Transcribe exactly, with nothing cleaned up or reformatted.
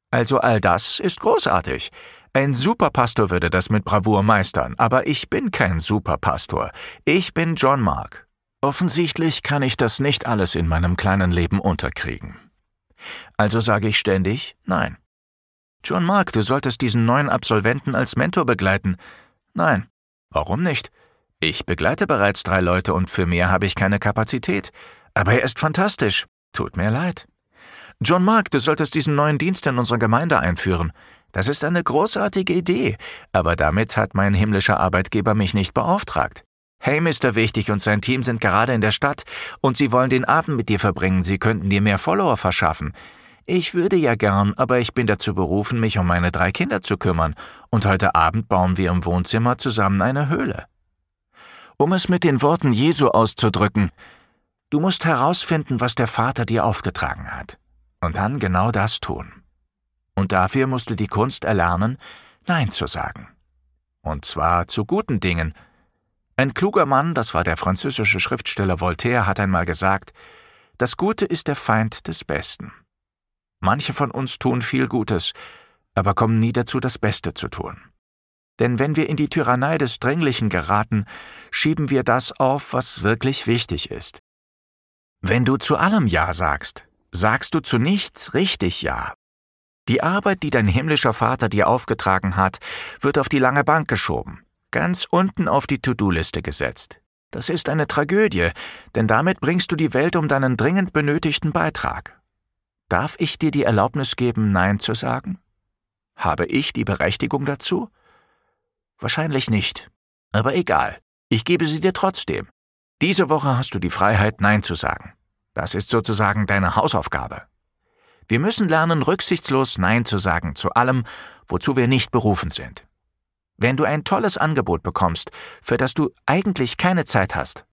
Also all das ist großartig. Ein Superpastor würde das mit Bravour meistern, aber ich bin kein Superpastor. Ich bin John Mark. Offensichtlich kann ich das nicht alles in meinem kleinen Leben unterkriegen. Also sage ich ständig Nein. John Mark, du solltest diesen neuen Absolventen als Mentor begleiten. Nein. Warum nicht? Ich begleite bereits drei Leute und für mehr habe ich keine Kapazität. Aber er ist fantastisch. Tut mir leid. John Mark, du solltest diesen neuen Dienst in unserer Gemeinde einführen. Das ist eine großartige Idee, aber damit hat mein himmlischer Arbeitgeber mich nicht beauftragt. Hey, Mister Wichtig und sein Team sind gerade in der Stadt und sie wollen den Abend mit dir verbringen, sie könnten dir mehr Follower verschaffen. Ich würde ja gern, aber ich bin dazu berufen, mich um meine drei Kinder zu kümmern und heute Abend bauen wir im Wohnzimmer zusammen eine Höhle. Um es mit den Worten Jesu auszudrücken, du musst herausfinden, was der Vater dir aufgetragen hat und dann genau das tun. Und dafür musst du die Kunst erlernen, Nein zu sagen. Und zwar zu guten Dingen. Ein kluger Mann, das war der französische Schriftsteller Voltaire, hat einmal gesagt, das Gute ist der Feind des Besten. Manche von uns tun viel Gutes, aber kommen nie dazu, das Beste zu tun. Denn wenn wir in die Tyrannei des Dringlichen geraten, schieben wir das auf, was wirklich wichtig ist. Wenn du zu allem Ja sagst, sagst du zu nichts richtig Ja. Die Arbeit, die dein himmlischer Vater dir aufgetragen hat, wird auf die lange Bank geschoben, ganz unten auf die To-Do-Liste gesetzt. Das ist eine Tragödie, denn damit bringst du die Welt um deinen dringend benötigten Beitrag. Darf ich dir die Erlaubnis geben, Nein zu sagen? Habe ich die Berechtigung dazu? Wahrscheinlich nicht. Aber egal, ich gebe sie dir trotzdem. Diese Woche hast du die Freiheit, Nein zu sagen. Das ist sozusagen deine Hausaufgabe. Wir müssen lernen, rücksichtslos Nein zu sagen zu allem, wozu wir nicht berufen sind. Wenn du ein tolles Angebot bekommst, für das du eigentlich keine Zeit hast,